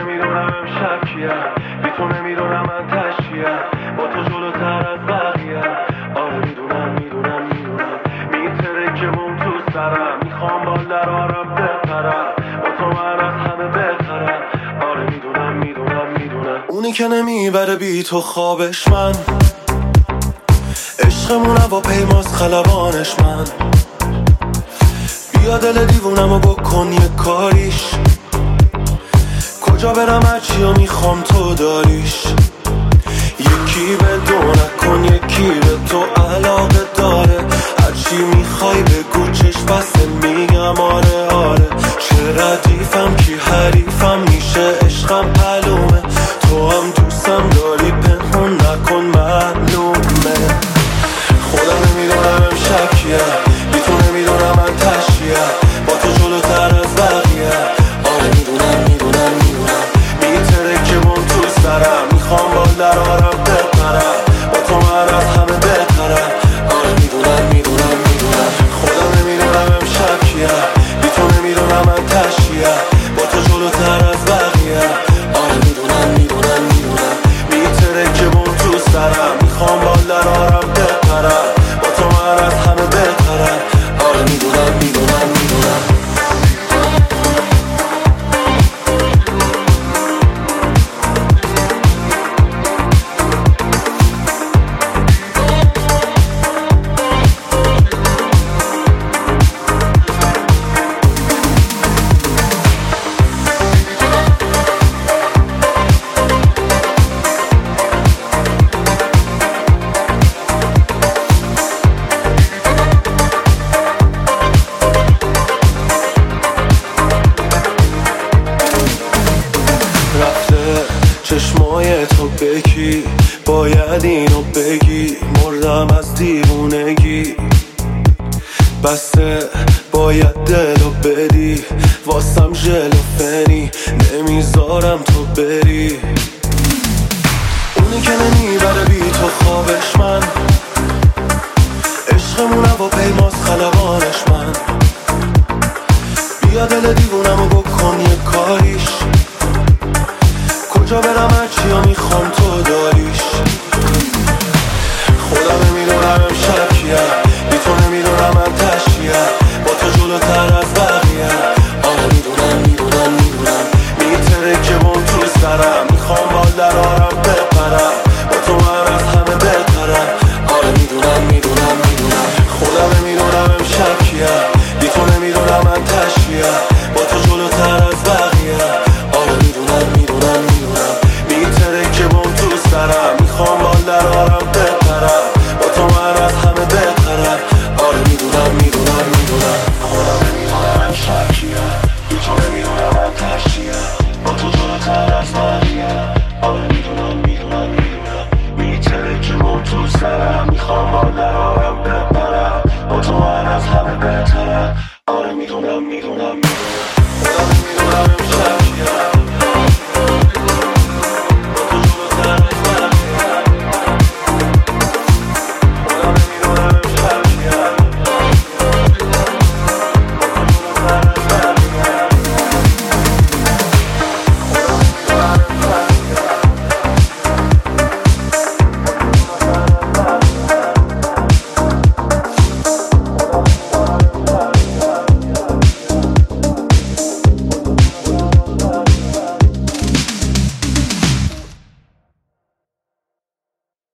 نمیدونم امشب کیه، بی تو نمیدونم من تشکیه، با تو جلوتر از بقیه. آره میدونم میتره که مون تو سرم، میخوام بال درارم بپرم، با تو من از همه بهترم. آره میدونم اونی که نمیبره بی تو خوابش من، عشقمون هوا پیماز خلبانش من. بیا دل دیوونمو بکن یه کاریش، کجا برم هرچی و میخوام تو داریش. یکی به دو نکن یکی به تو علاقه داره، هرچی میخوای بگو چشم بسته میگم آره. چه ردیفم کی حریفم میشه عشقم معلومه، تو هم دوستم داری پنهون نکن معلومه. خودم نمیدونم امشب کیه، بی تو نمیدونم من تشکیه، با تو جلوتر از بقیه. آره میدونم میتره که من تو سرم، میخوام بال درارم بپرم، با تو من از همه بهترم. آره میدونم خودم نمیدونم امشب کیه، بی تو نمیدونم من تشکیه، با تو جلوتر از بقیه. آره میدونم میتره که من تو سرم، میخوام بال درارم بپرم، با تو من از همه بهترم. آره میدونم چشمای تو بکی، باید اینو بگی، مردم از دیوونگی. بسته باید دلو بدی، واسم ژل و فنی، نمیذارم تو بری. اونی که نمیبره بی تو خوابش من، عشقمون هوا پیماز خلبانش من. بیا دل دیوونمو بکن یه کاریش، کجا برم هرچی و میخوام تو داریش. خودم نمیدونم امشب کیه، بی تو نمیدونم من تشکیه، با تو جلوتر از بقیه. آره میدونم میتره که من تو سرم، میخوام بال درارم بپرم، با تو من از همه بهترم. آره میدونم خودم نمیدونم امشب کیه، بی تو نمیدونم من تشکیه، با تو جلوتر از بقیه. آره میدونم میتره که من تو سرم، میخوام بال درارم بپرم، با تو من از همه بهترم. آره میدونم خودم نمیدونم امشب کیه، بی تو نمیدونم من تشکیه، با تو جلوتر از بقیه. آره میدونم میتره که من تو سرم، میخوام بال درارم